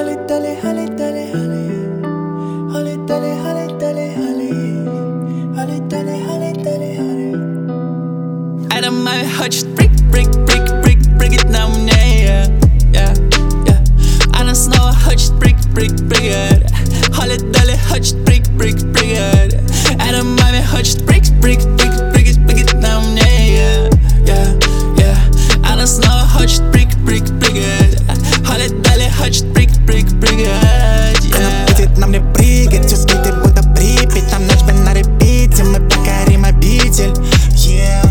Holly Dolly, Holly Dolly, Holly. Holly Dolly, Holly Dolly, Holly. Holly Dolly, Holly Dolly, Holly. Это маме хочет брик it на мне, yeah. Она снова хочет брик it. Holly Dolly хочет брик it. Это маме хочет брик it на мне, yeah. Она снова хочет брик it. Holly Dolly хочет брик it, yeah. Она будет на мне прыгать, все скиты будто Припять. Там ночь бы на репите, мы покорим обитель, yeah.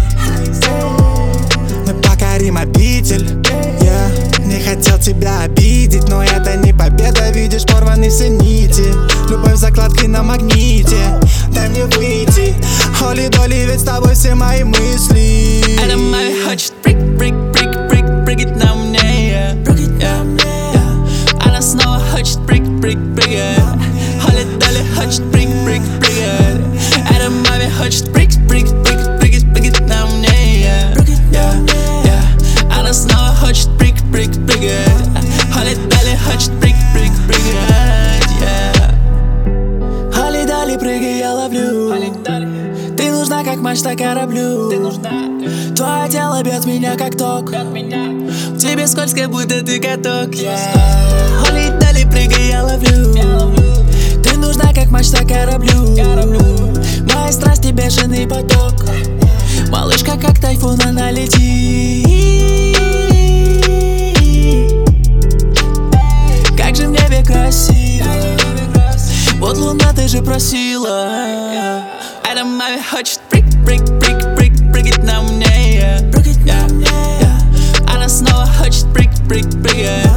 Мы покорим обитель, yeah. Не хотел тебя обидеть, но это не победа. Видишь, порваны все нити. Любовь закладкой на магните. Дай мне выйти, Холли Долли, ведь с тобой все мои мысли. Это маме хочет брик it на мне, yeah. Она снова хочет брик it. Holly Dolly хочет брик it. Это маме хочет брик it на мне, yeah. Она снова хочет брик it. Holly Dolly хочет брик it, yeah. Holly Dolly, прыгай, я ловлю. Ты нужна как мачта кораблю. Твое тело бьет меня как ток. Тебе скользко, будто ты каток, yeah. Holly Dolly, прыгай, я ловлю. Ты нужна как мачта кораблю. Мои страсти бешеный поток. Малышка как тайфун, она летит. Как же в небе красиво. Вот луна, ты же просила. Это маме хочет брик it на мне, yeah. Она снова хочет брик it.